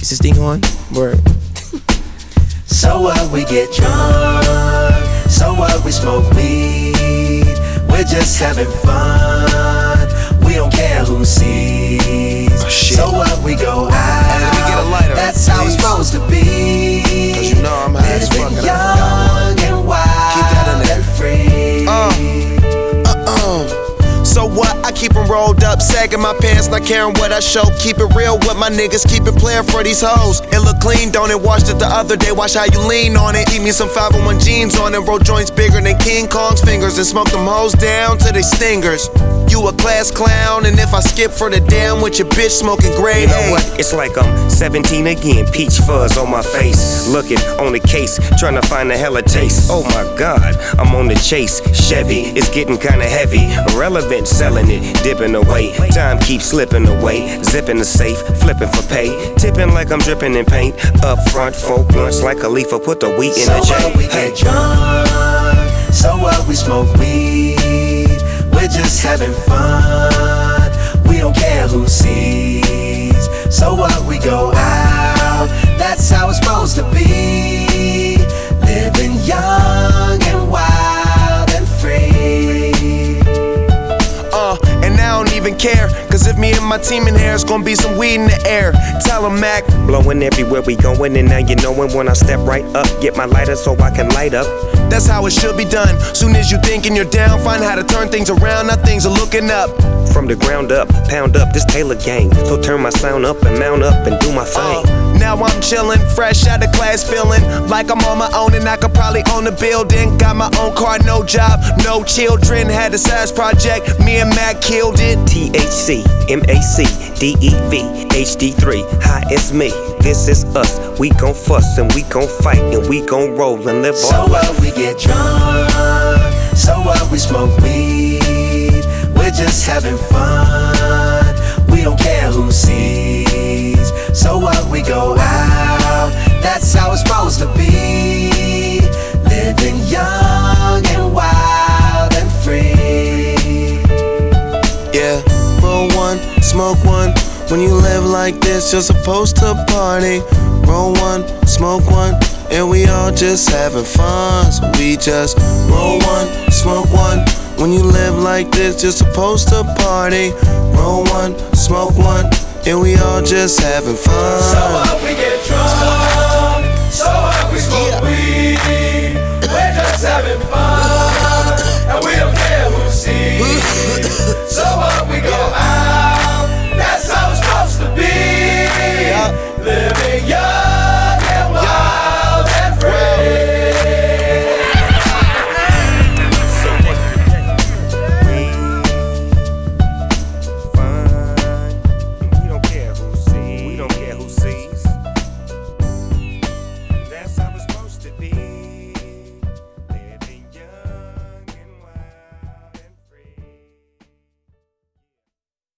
Is this thing on? Word. So what, we get drunk. So what, we smoke weed. We're just having fun. We don't care who sees. So what, we go out. Let me get a lighter, that's how it's supposed to be. Cause you know I'm high as fuck. Living young and wild and free. So what? I keep them rolled up, sagging my pants, not caring what I show. Keep it real with my niggas, keep it playing for these hoes. It look clean, don't it? Washed it the other day, watch how you lean on it. Eat me some 501 jeans on it, roll joints bigger than King Kong's fingers, and smoke them hoes down to they stingers. You a class clown, and if I skip for the damn with your bitch smoking grade A. You know what? It's like I'm 17 again, peach fuzz on my face. Looking on the case, trying to find a hella taste. Oh my God, I'm on the chase. Chevy, it's getting kinda heavy. Irrelevant, selling it, dipping away. Time keeps slipping away. Zipping the safe, flipping for pay. Tipping like I'm dripping in paint. Up front, 4 blunts like a leaf, put the wheat in the So J. what, we get drunk. So what, we smoke weed. We're just having fun. We don't care who sees. So what, we go out. That's how it's supposed to be. Living young and wild and free. And I don't even care, cause if me and my team in here, it's gonna be some weed in the air. Tell 'em, Mac. Blowing everywhere we going, and now you knowin' when I step right up. Get my lighter so I can light up. That's how it should be done. Soon as you thinking you're down, find how to turn things around. Now things are looking up. From the ground up, pound up this Taylor gang. So turn my sound up and mount up and do my thing. Now I'm chillin', fresh out of class, feeling like I'm on my own and I could probably own a building. Got my own car, no job, no children. Had a size project, me and Mac killed it. THC, MAC, DEV, HD3. Hi, it's me. This is us. We gon' fuss and we gon' fight and we gon' roll and live So on. what, we get drunk. So what, we smoke weed. We're just having fun. We don't care who sees. So what, we go out. That's how it's supposed to be. Living young and wild and free. Yeah, roll one, smoke one. When you live like this, you're supposed to party. Roll one, smoke one, and we all just having fun. So we just roll one, smoke one. When you live like this, you're supposed to party. Roll one, smoke one, and we all just having fun. So what, we get drunk. So what, we smoke weed. We're just having fun. And we don't care who sees. So what, we go out.